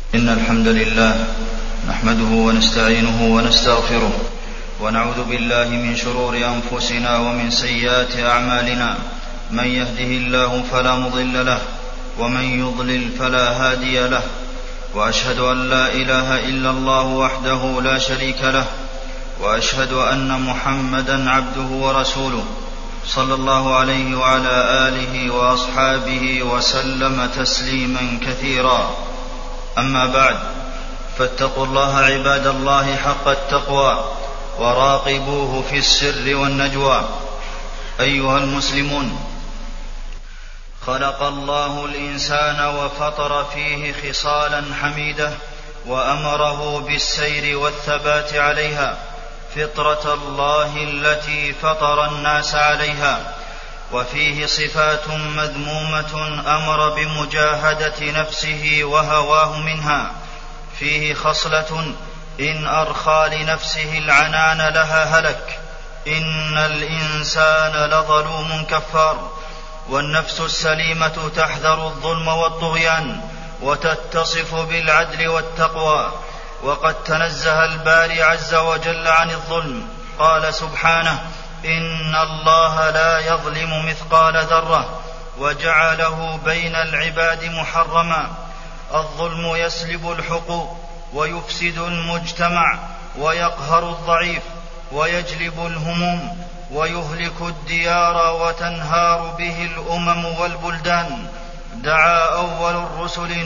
إن الحمد لله نحمده ونستعينه ونستغفره ونعوذ بالله من شرور أنفسنا ومن سيئات أعمالنا. من يهده الله فلا مضل له ومن يضلل فلا هادي له، وأشهد أن لا إله إلا الله وحده لا شريك له، وأشهد أن محمدا عبده ورسوله صلى الله عليه وعلى آله وأصحابه وسلم تسليما كثيرا. أما بعد، فاتقوا الله عباد الله حق التقوى وراقبوه في السر والنجوى. أيها المسلمون، خلق الله الإنسان وفطر فيه خصالا حميدة وأمره بالسير والثبات عليها، فطرة الله التي فطر الناس عليها. وفيه صفات مذمومة أمر بمجاهدة نفسه وهواه منها. فيه خصلة إن أرخى لنفسه العنان لها هلك. إن الإنسان لظلوم كفار. والنفس السليمة تحذر الظلم والطغيان وتتصف بالعدل والتقوى. وقد تنزه الباري عز وجل عن الظلم، قال سبحانه: إن الله لا يظلم مثقال ذرة، وجعله بين العباد محرما. الظلم يسلب الحقوق ويفسد المجتمع ويقهر الضعيف ويجلب الهموم ويهلك الديار وتنهار به الأمم والبلدان. دعا أول الرسل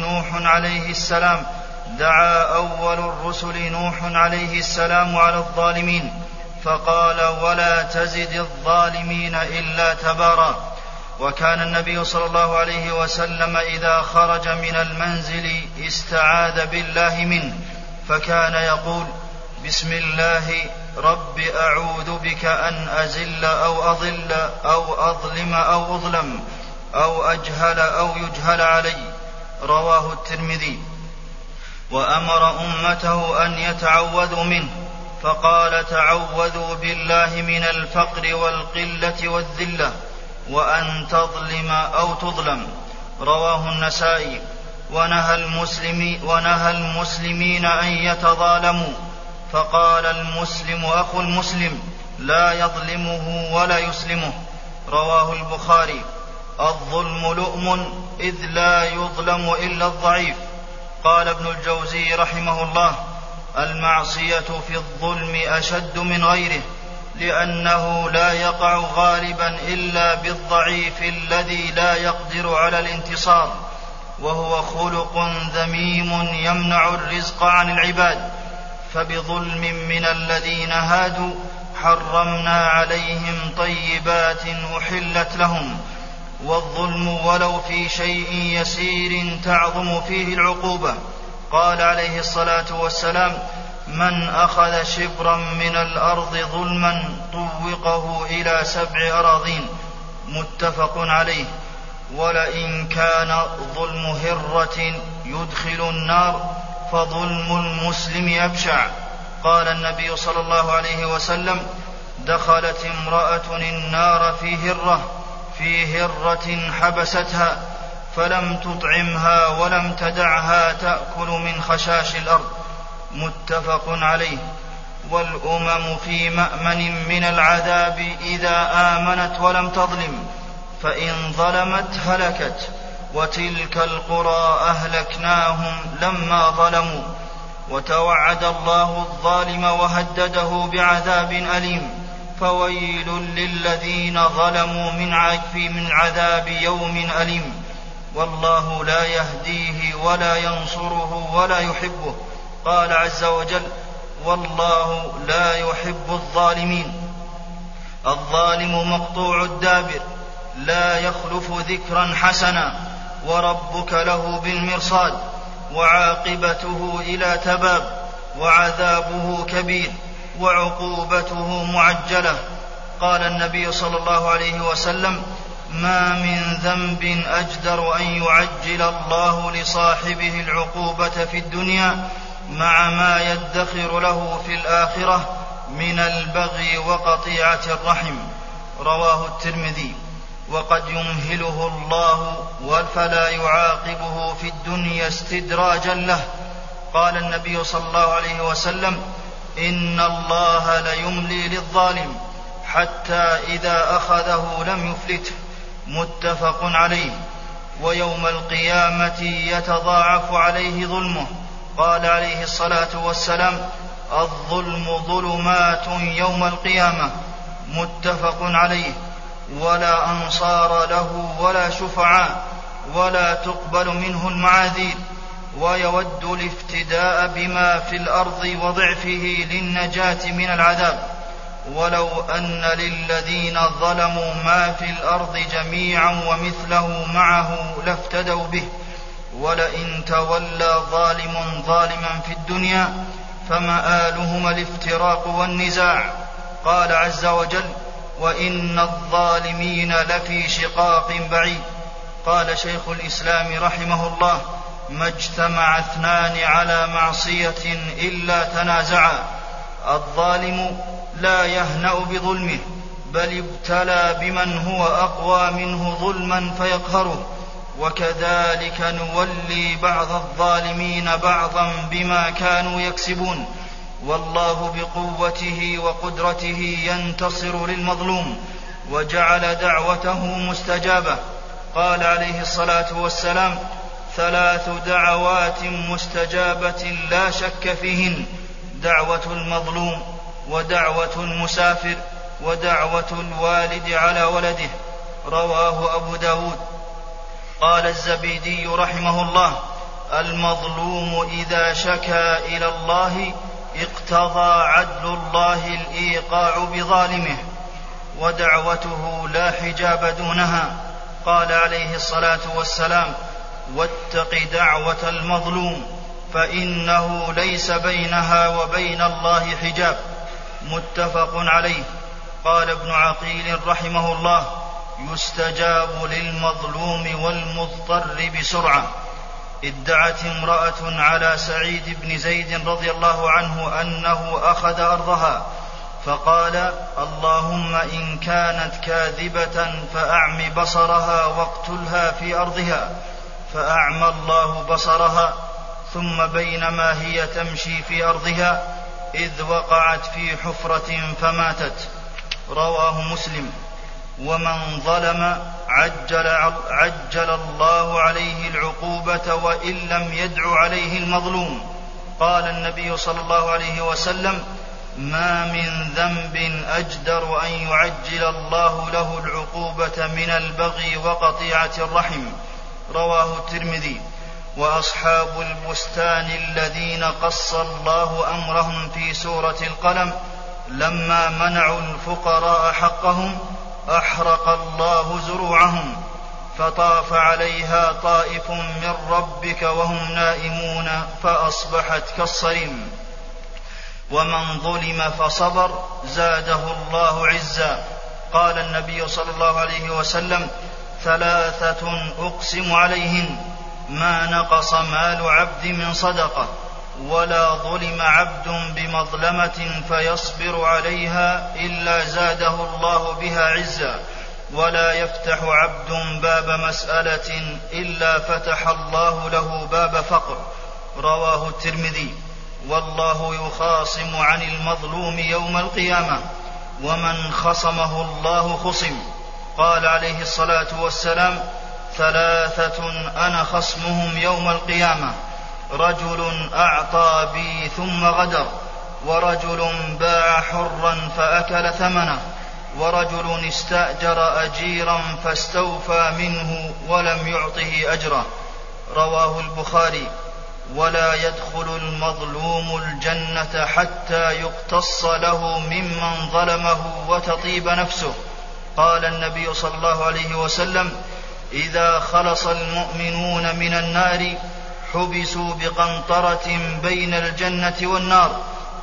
نوح عليه السلام على الظالمين فقال: ولا تزد الظالمين إلا تبارا. وكان النبي صلى الله عليه وسلم إذا خرج من المنزل استعاذ بالله منه، فكان يقول: بسم الله رب أعوذ بك أن أزل أو أضل أو أظلم أو أظلم أو أجهل أو يجهل علي. رواه الترمذي. وأمر أمته أن يتعوذوا منه، فقال: تعوذوا بالله من الفقر والقلة والذلة وأن تظلم أو تظلم. رواه النسائي. ونهى المسلمين أن يتظالموا، فقال: المسلم أخو المسلم لا يظلمه ولا يسلمه. رواه البخاري. الظلم لؤم إذ لا يظلم إلا الضعيف. قال ابن الجوزي رحمه الله: المعصية في الظلم أشد من غيره، لأنه لا يقع غالبا إلا بالضعيف الذي لا يقدر على الانتصار، وهو خلق ذميم يمنع الرزق عن العباد. فبظلم من الذين هادوا حرمنا عليهم طيبات أحلت لهم. والظلم ولو في شيء يسير تعظم فيه العقوبة. قال عليه الصلاة والسلام: من أخذ شبرا من الأرض ظلما طوقه إلى 7 أراضين. متفق عليه. ولئن كان ظلم هرة يدخل النار فظلم المسلم أبشع. قال النبي صلى الله عليه وسلم: دخلت امرأة النار في هرة حبستها فلم تطعمها ولم تدعها تأكل من خشاش الأرض. متفق عليه. والأمم في مأمن من العذاب إذا آمنت ولم تظلم، فإن ظلمت هلكت. وتلك القرى أهلكناهم لما ظلموا. وتوعد الله الظالم وهدده بعذاب أليم. فويل للذين ظلموا من عذاب يوم أليم. والله لا يهديه ولا ينصره ولا يحبه. قال عز وجل: والله لا يحب الظالمين. الظالم مقطوع الدابر لا يخلف ذكرا حسنا، وربك له بالمرصاد، وعاقبته إلى تباب، وعذابه كبير، وعقوبته معجلة. قال النبي صلى الله عليه وسلم: ما من ذنب أجدر أن يعجل الله لصاحبه العقوبة في الدنيا مع ما يدخر له في الآخرة من البغي وقطيعة الرحم. رواه الترمذي. وقد يمهله الله فلا يعاقبه في الدنيا استدراجا له قال النبي صلى الله عليه وسلم: إن الله ليملي للظالم حتى إذا أخذه لم يفلته. متفق عليه. ويوم القيامة يتضاعف عليه ظلمه. قال عليه الصلاة والسلام: الظلم ظلمات يوم القيامة. متفق عليه. ولا أنصار له ولا شفعاء ولا تقبل منه المعاذير، ويود الافتداء بما في الأرض وضعفه للنجاة من العذاب. ولو أن للذين ظلموا ما في الأرض جميعا ومثله معه لافتدوا به، ولئن تولى ظالم ظالما في الدنيا فمآلهما الافتراق والنزاع. قال عز وجل: وإن الظالمين لفي شقاق بعيد. قال شيخ الإسلام رحمه الله: ما اجتمع اثنان على معصية إلا تنازعا. الظالم لا يهنأ بظلمه، بل ابتلى بمن هو أقوى منه ظلما فيقهره. وكذلك نولي بعض الظالمين بعضا بما كانوا يكسبون، والله بقوته وقدرته ينتصر للمظلوم، وجعل دعوته مستجابة. قال عليه الصلاة والسلام: 3 دعوات مستجابة لا شك فيهن: دعوة المظلوم، ودعوة المسافر، ودعوة الوالد على ولده. رواه أبو داود. قال الزبيدي رحمه الله: المظلوم إذا شكا إلى الله اقتضى عدل الله الإيقاع بظالمه، ودعوته لا حجاب دونها. قال عليه الصلاة والسلام: واتق دعوة المظلوم فإنه ليس بينها وبين الله حجاب. متفق عليه. قال ابن عقيل رحمه الله: يستجاب للمظلوم والمضطر بسرعة. ادعت امرأة على سعيد بن زيد رضي الله عنه أنه أخذ أرضها، فقال: اللهم إن كانت كاذبة فأعم بصرها واقتلها في أرضها، فأعمى الله بصرها. ثم بينما هي تمشي في أرضها إذ وقعت في حفرة فماتت. رواه مسلم. ومن ظلم عجل الله عليه العقوبة وإن لم يدع عليه المظلوم. قال النبي صلى الله عليه وسلم: ما من ذنب أجدر أن يعجل الله له العقوبة من البغي وقطيعة الرحم. رواه الترمذي. وأصحاب البستان الذين قص الله أمرهم في سورة القلم لما منعوا الفقراء حقهم أحرق الله زروعهم، فطاف عليها طائف من ربك وهم نائمون فأصبحت كالصريم. ومن ظلم فصبر زاده الله عزا. قال النبي صلى الله عليه وسلم: 3 أقسم عليهن: ما نقص مال عبد من صدقة، ولا ظلم عبد بمظلمة فيصبر عليها إلا زاده الله بها عزا، ولا يفتح عبد باب مسألة إلا فتح الله له باب فقر. رواه الترمذي. والله يخاصم عن المظلوم يوم القيامة، ومن خصمه الله خصم. قال عليه الصلاة والسلام: 3 أنا خصمهم يوم القيامة: رجل أعطى بي ثم غدر، ورجل باع حرا فأكل ثمنه، ورجل استأجر أجيرا فاستوفى منه ولم يعطه أجره. رواه البخاري. ولا يدخل المظلوم الجنة حتى يقتص له ممن ظلمه وتطيب نفسه. قال النبي صلى الله عليه وسلم: إذا خلص المؤمنون من النار حبسوا بقنطرة بين الجنة والنار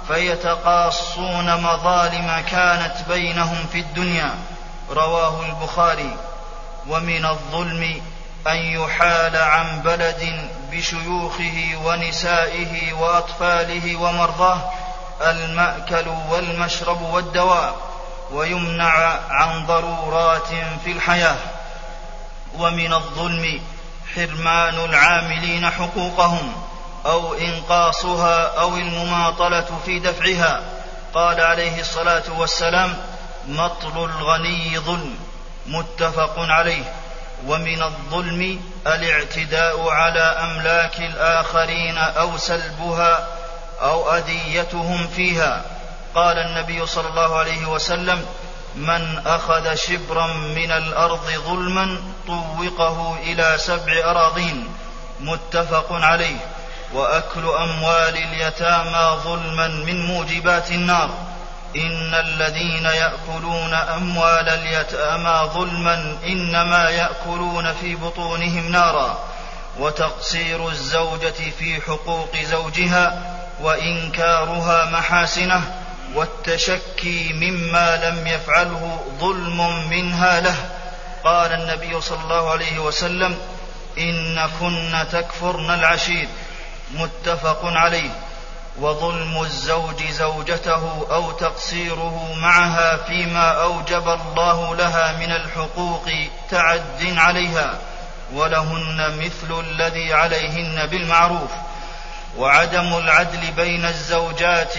فيتقاصون مظالم كانت بينهم في الدنيا. رواه البخاري. ومن الظلم أن يحال عن بلد بشيوخه ونسائه وأطفاله ومرضاه المأكل والمشرب والدواء، ويمنع عن ضرورات في الحياة. ومن الظلم حرمان العاملين حقوقهم، أو إنقاصها أو المماطلة في دفعها. قال عليه الصلاة والسلام: مطل الغني ظلم، متفق عليه. ومن الظلم الاعتداء على أملاك الآخرين أو سلبها أو أذيتهم فيها. قال النبي صلى الله عليه وسلم: من أخذ شبرا من الأرض ظلما طوقه إلى 7 أراضين، متفق عليه. وأكل أموال اليتامى ظلما من موجبات النار. إن الذين يأكلون أموال اليتامى ظلما إنما يأكلون في بطونهم نارا. وتقصير الزوجة في حقوق زوجها وإنكارها محاسنه والتشكي مما لم يفعله ظلم منها له. قال النبي صلى الله عليه وسلم: إن كن تكفرن العشير، متفق عليه. وظلم الزوج زوجته أو تقصيره معها فيما أوجب الله لها من الحقوق تعد عليها، ولهن مثل الذي عليهن بالمعروف. وعدم العدل بين الزوجات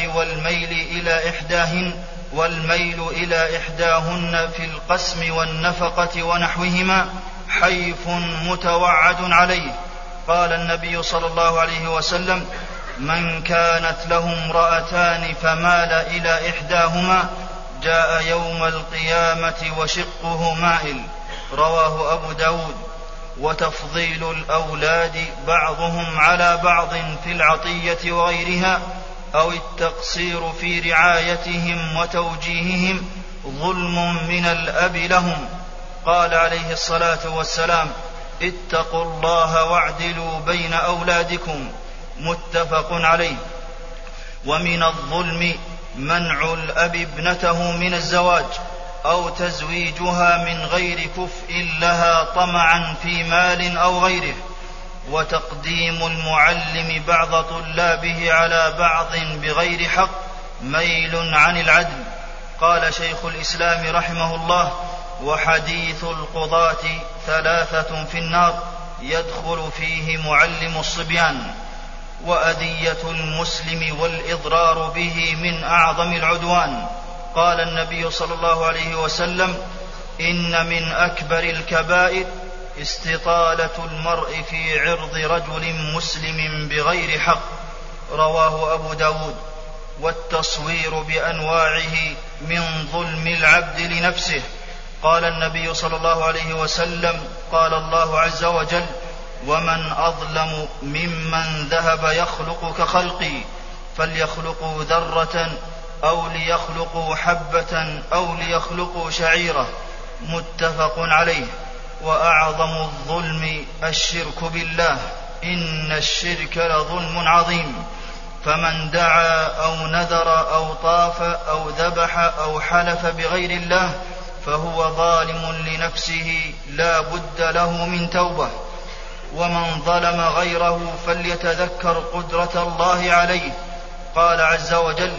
والميل إلى إحداهن في القسم والنفقة ونحوهما حيف متوعد عليه. قال النبي صلى الله عليه وسلم: من كانت له امرأتان فمال إلى إحداهما جاء يوم القيامة وشقه مائل. رواه أبو داود. وتفضيل الأولاد بعضهم على بعض في العطية وغيرها أو التقصير في رعايتهم وتوجيههم ظلم من الأب لهم. قال عليه الصلاة والسلام: اتقوا الله واعدلوا بين أولادكم، متفق عليه. ومن الظلم منع الأب ابنته من الزواج أو تزويجها من غير كفء لها طمعا في مال أو غيره، وتقديم المعلم بعض طلابه على بعض بغير حق ميل عن العدل. قال شيخ الإسلام رحمه الله: وحديث القضاة 3 في النار يدخل فيه معلم الصبيان. وأذية المسلم والإضرار به من أعظم العدوان. قال النبي صلى الله عليه وسلم: إن من أكبر الكبائر استطالة المرء في عرض رجل مسلم بغير حق. رواه أبو داود. والتصوير بأنواعه من ظلم العبد لنفسه. قال النبي صلى الله عليه وسلم: قال الله عز وجل: ومن أظلم ممن ذهب يخلق كخلقي، فليخلقوا ذرة أو ليخلقوا حبة أو ليخلقوا شعيرة، متفق عليه. وأعظم الظلم الشرك بالله، إن الشرك لظلم عظيم. فمن دعا أو نذر أو طاف أو ذبح أو حلف بغير الله فهو ظالم لنفسه لا بد له من توبة. ومن ظلم غيره فليتذكر قدرة الله عليه. قال عز وجل: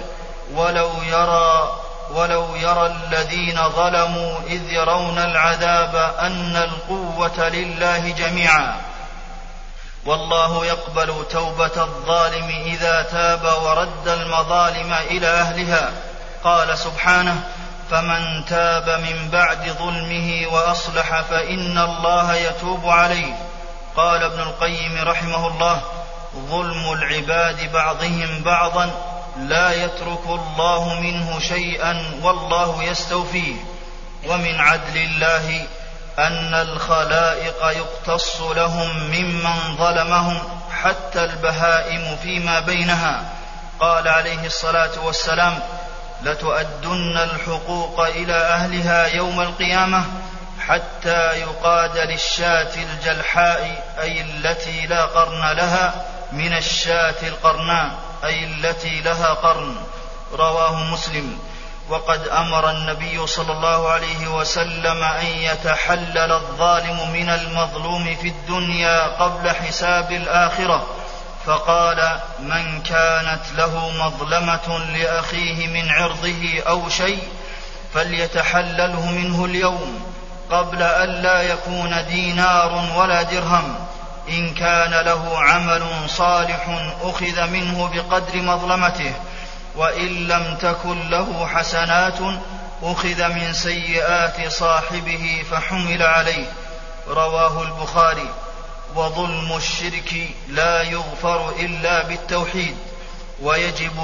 ولو يرى الذين ظلموا إذ يرون العذاب أن القوة لله جميعا والله يقبل توبة الظالم إذا تاب ورد المظالم إلى أهلها. قال سبحانه: فمن تاب من بعد ظلمه وأصلح فإن الله يتوب عليه. قال ابن القيم رحمه الله: ظلم العباد بعضهم بعضا لا يترك الله منه شيئا والله يستوفيه. ومن عدل الله أن الخلائق يقتص لهم ممن ظلمهم حتى البهائم فيما بينها. قال عليه الصلاة والسلام: لتؤدن الحقوق إلى أهلها يوم القيامة حتى يقاد للشاة الجلحاء أي التي لا قرن لها من الشاة القرناء أي التي لها قرن. رواه مسلم. وقد أمر النبي صلى الله عليه وسلم أن يتحلل الظالم من المظلوم في الدنيا قبل حساب الآخرة، فقال: من كانت له مظلمة لأخيه من عرضه أو شيء فليتحلله منه اليوم قبل أن لا يكون دينار ولا درهم، إن كان له عمل صالح أخذ منه بقدر مظلمته، وإن لم تكن له حسنات أخذ من سيئات صاحبه فحمل عليه. رواه البخاري. وظلم الشرك لا يغفر إلا بالتوحيد، ويجب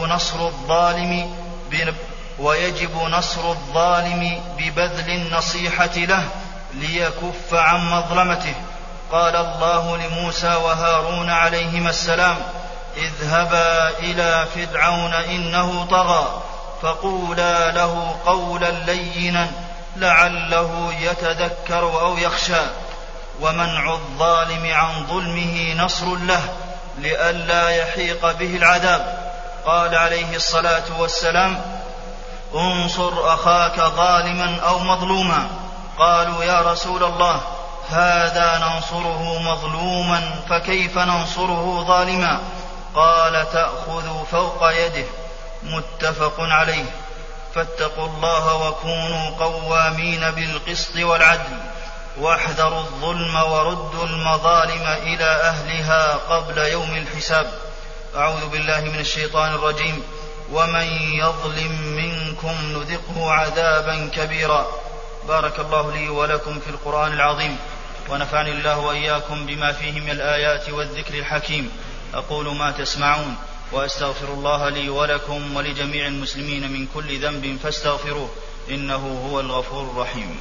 نصر الظالم ببذل النصيحة له ليكف عن مظلمته. قال الله لموسى وهارون عليهما السلام: اذهبا إلى فرعون إنه طغى فقولا له قولا لينا لعله يتذكر أو يخشى. ومنع الظالم عن ظلمه نصر له لئلا يحيق به العذاب. قال عليه الصلاة والسلام: انصر أخاك ظالما أو مظلوما. قالوا: يا رسول الله، هذا ننصره مظلوما فكيف ننصره ظالما؟ قال: تأخذ فوق يده. متفق عليه. فاتقوا الله وكونوا قوامين بالقسط والعدل، واحذروا الظلم وردوا المظالم إلى أهلها قبل يوم الحساب. أعوذ بالله من الشيطان الرجيم. ومن يظلم منكم نذقه عذابا كبيرا. بارك الله لي ولكم في القرآن العظيم، ونفعني الله وإياكم بما فيه من الآيات والذكر الحكيم. أقول ما تسمعون، وأستغفر الله لي ولكم ولجميع المسلمين من كل ذنب فاستغفروه، إنه هو الغفور الرحيم.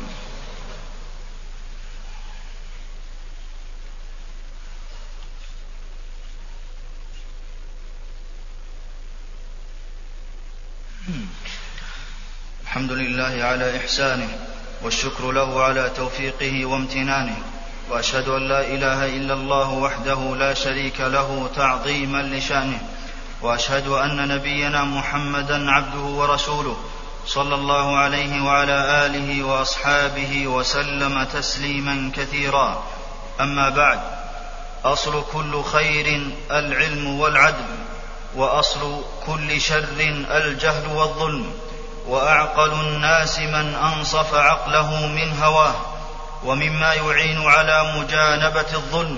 الحمد لله على إحسانه، والشكر له على توفيقه وامتنانه، وأشهد أن لا إله إلا الله وحده لا شريك له تعظيما لشأنه، وأشهد أن نبينا محمدا عبده ورسوله صلى الله عليه وعلى آله وأصحابه وسلم تسليما كثيرا. أما بعد، أصل كل خير العلم والعدل، وأصل كل شر الجهل والظلم، وأعقل الناس من أنصف عقله من هواه. ومما يعين على مجانبة الظلم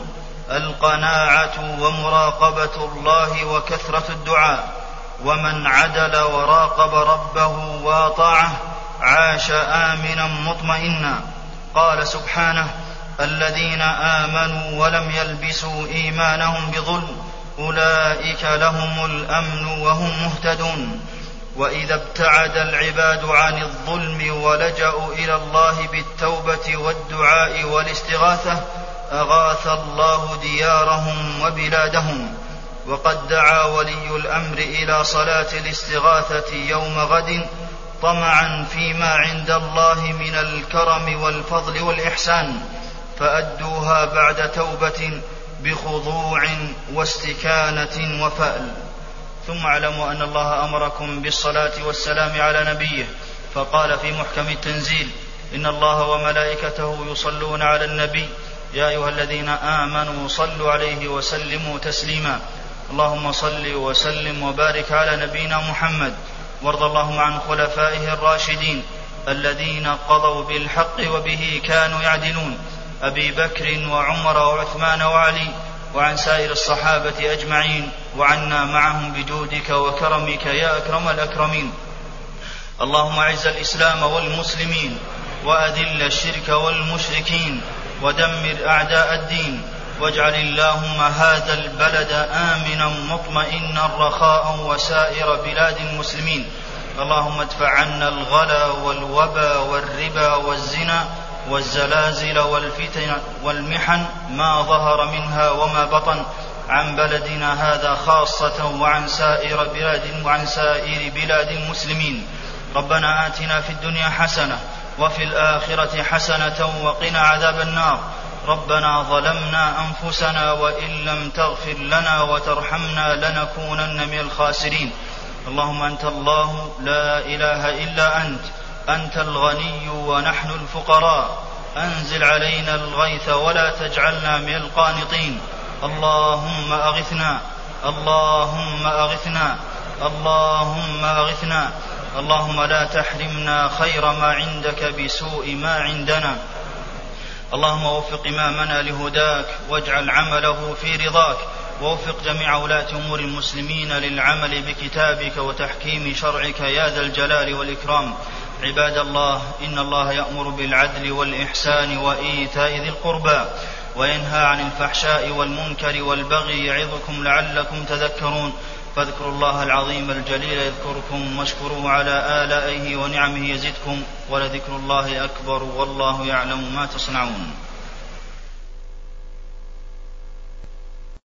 القناعة ومراقبة الله وكثرة الدعاء. ومن عدل وراقب ربه وأطاعه عاش آمنا مطمئنا. قال سبحانه: الذين آمنوا ولم يلبسوا إيمانهم بظلم أولئك لهم الأمن وهم مهتدون. وإذا ابتعد العباد عن الظلم ولجأوا إلى الله بالتوبة والدعاء والاستغاثة أغاث الله ديارهم وبلادهم. وقد دعا ولي الأمر إلى صلاة الاستغاثة يوم غد طمعا فيما عند الله من الكرم والفضل والإحسان، فأدوها بعد توبة بخضوع واستكانة وفأل. ثم اعلموا أن الله أمركم بالصلاة والسلام على نبيه، فقال في محكم التنزيل: إن الله وملائكته يصلون على النبي يا أيها الذين آمنوا صلوا عليه وسلموا تسليما. اللهم صل وسلم وبارك على نبينا محمد، وارض اللهم عن خلفائه الراشدين الذين قضوا بالحق وبه كانوا يعدلون، أبي بكر وعمر وعثمان وعلي، وعن سائر الصحابة أجمعين، وعنا معهم بجودك وكرمك يا أكرم الأكرمين. اللهم أعز الإسلام والمسلمين، وأذل الشرك والمشركين، ودمر أعداء الدين، واجعل اللهم هذا البلد آمنا مطمئنا رخاء وسائر بلاد المسلمين. اللهم ادفع عنا الغلا والوبا والربا والزنا والزلازل والفتن والمحن ما ظهر منها وما بطن عن بلدنا هذا خاصة وعن سائر بلاد المسلمين. ربنا آتنا في الدنيا حسنة وفي الآخرة حسنة وقنا عذاب النار. ربنا ظلمنا أنفسنا وإن لم تغفر لنا وترحمنا لنكونن من الخاسرين. اللهم أنت الله لا إله إلا أنت الغني ونحن الفقراء، أنزل علينا الغيث ولا تجعلنا من القانطين. اللهم أغثنا اللهم أغثنا اللهم أغثنا. اللهم لا تحرمنا خير ما عندك بسوء ما عندنا. اللهم وفق إمامنا لهداك واجعل عمله في رضاك، ووفق جميع ولاة أمور المسلمين للعمل بكتابك وتحكيم شرعك يا ذا الجلال والإكرام. عباد الله، إن الله يأمر بالعدل والإحسان وإيتاء ذي القربى وينهى عن الفحشاء والمنكر والبغي يعظكم لعلكم تذكرون. فاذكروا الله العظيم الجليل يذكركم، واشكروه على آلائه ونعمه يزدكم، ولذكر الله أكبر والله يعلم ما تصنعون.